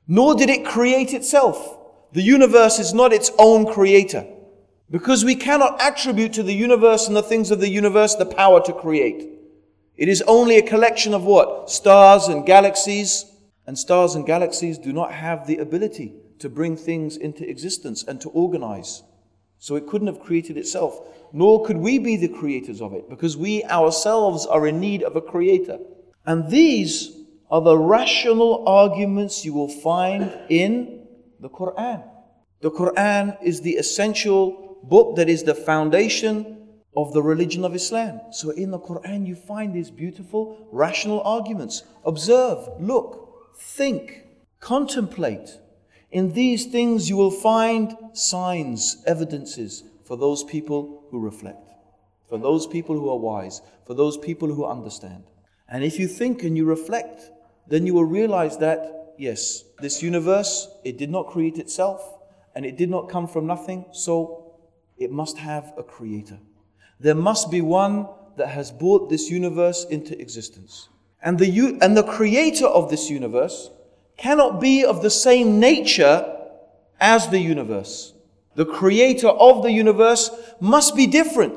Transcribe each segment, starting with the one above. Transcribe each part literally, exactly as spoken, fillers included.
Nor did it create itself. The universe is not its own creator. Because we cannot attribute to the universe and the things of the universe the power to create. It is only a collection of what? Stars and galaxies. And stars and galaxies do not have the ability to bring things into existence and to organize. So it couldn't have created itself. Nor could we be the creators of it, because we ourselves are in need of a creator. And these are the rational arguments you will find in the Quran. The Quran is the essential book that is the foundation of the religion of Islam. So in the Quran you find these beautiful rational arguments. Observe, look, think, contemplate. In these things you will find signs, evidences for those people who reflect, for those people who are wise, for those people who understand. And if you think and you reflect, then you will realize that, yes, this universe, it did not create itself and it did not come from nothing, so it must have a creator. There must be one that has brought this universe into existence. And the, and the creator of this universe cannot be of the same nature as the universe. The creator of the universe must be different.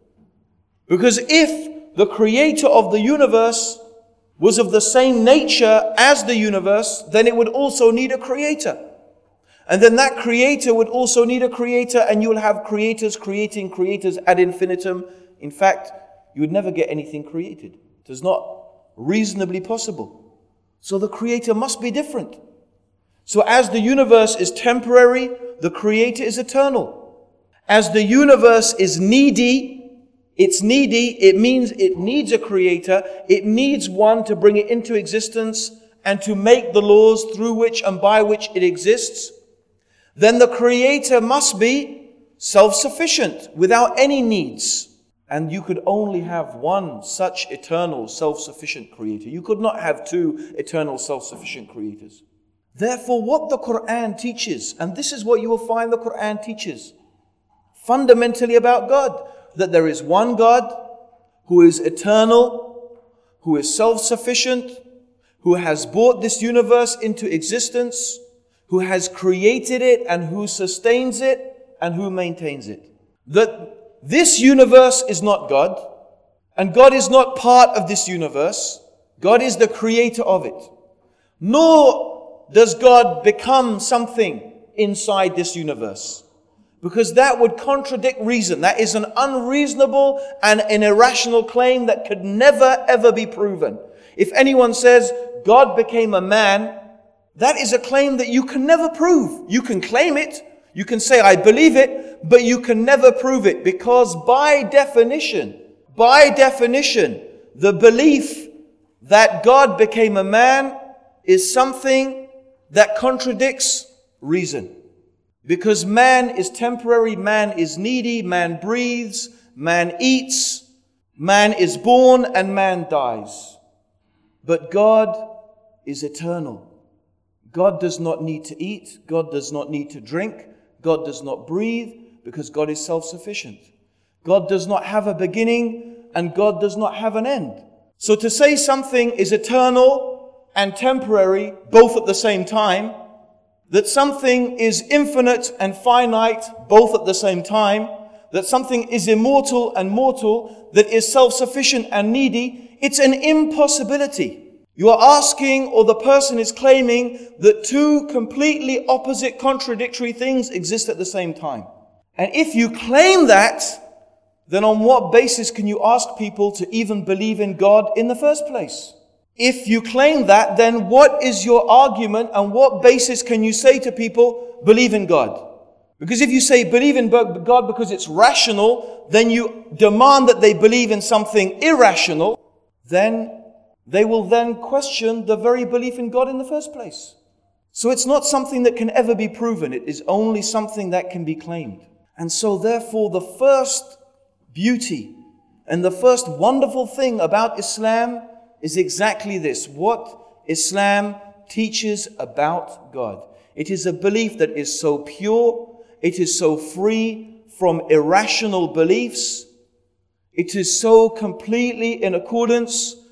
Because if the creator of the universe was of the same nature as the universe, then it would also need a creator. And then that creator would also need a creator, and you will have creators creating creators ad infinitum. In fact, you would never get anything created. It is not reasonably possible. So the creator must be different. So as the universe is temporary, the creator is eternal. As the universe is needy, it's needy, it means it needs a creator. It needs one to bring it into existence and to make the laws through which and by which it exists. Then the creator must be self-sufficient, without any needs. And you could only have one such eternal self-sufficient creator. You could not have two eternal self-sufficient creators. Therefore, what the Quran teaches, and this is what you will find the Quran teaches, fundamentally about God, that there is one God who is eternal, who is self-sufficient, who has brought this universe into existence, who has created it and who sustains it and who maintains it. That this universe is not God, and God is not part of this universe. God is the creator of it. Nor does God become something inside this universe, because that would contradict reason. That is an unreasonable and an irrational claim that could never ever be proven. If anyone says God became a man, that is a claim that you can never prove. You can claim it, you can say I believe it, but you can never prove it, because by definition, by definition, the belief that God became a man is something that contradicts reason. Because man is temporary, man is needy, man breathes, man eats, man is born, and man dies. But God is eternal. God does not need to eat, God does not need to drink, God does not breathe, because God is self-sufficient. God does not have a beginning, and God does not have an end. So to say something is eternal and temporary, both at the same time, that something is infinite and finite, both at the same time, that something is immortal and mortal, that is self-sufficient and needy, it's an impossibility. You are asking, or the person is claiming, that two completely opposite, contradictory things exist at the same time. And if you claim that, then on what basis can you ask people to even believe in God in the first place? If you claim that, then what is your argument, and what basis can you say to people, believe in God? Because if you say believe in God because it's rational, then you demand that they believe in something irrational, then they will then question the very belief in God in the first place. So it's not something that can ever be proven. It is only something that can be claimed. And so therefore the first beauty and the first wonderful thing about Islam is exactly this. What Islam teaches about God. It is a belief that is so pure. It is so free from irrational beliefs. It is so completely in accordance